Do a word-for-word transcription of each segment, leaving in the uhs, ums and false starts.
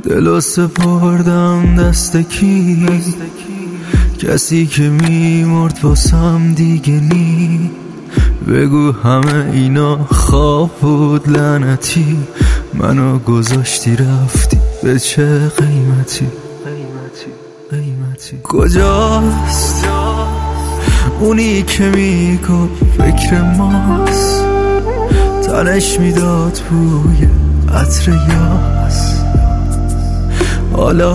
دلو سپردم دست کی، کسی که میمرد واسم دیگه نی. بگو همه اینا خواب بود لعنتی، منو گذاشتی رفتی به چه قیمتی؟ قیمتی کجاست اونی که میگفت فکر ماست، تنش میداد بوی عطر یاس، حالا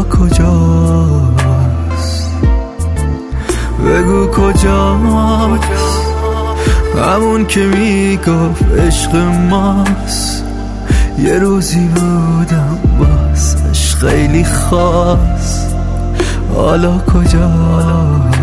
کجاست؟ بگو کجاست همون که میگفت عشق ماست. یه روزی بودم واسش خیلی خاص، حالا کجاست؟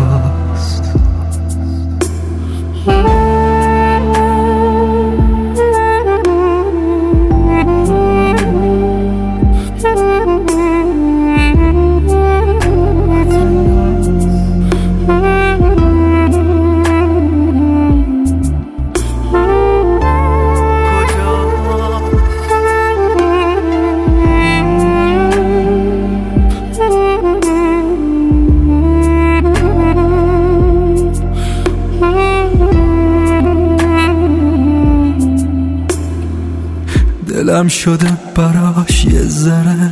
دلم شده براش یه ذره،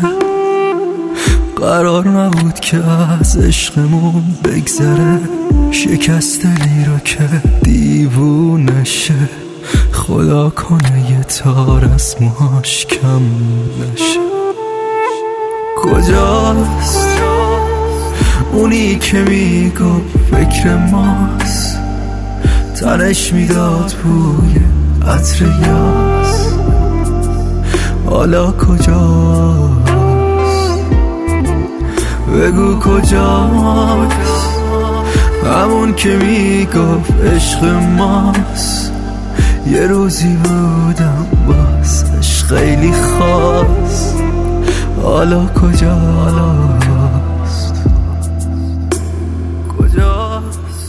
قرار نبود که از عشقمون بگذره. شکست دلی رو که دیوونه شه، خدا کنه یه تار از موهاش کم نشه. کجاست اونی که میگفت فکر ماست، تنش میداد بوی عطر یاس، حالا کجاست؟ بگو کجاست همون که میگفت عشق ماست. یه روزی بودم واسش خیلی خاص، حالا کجاست؟ کجاست؟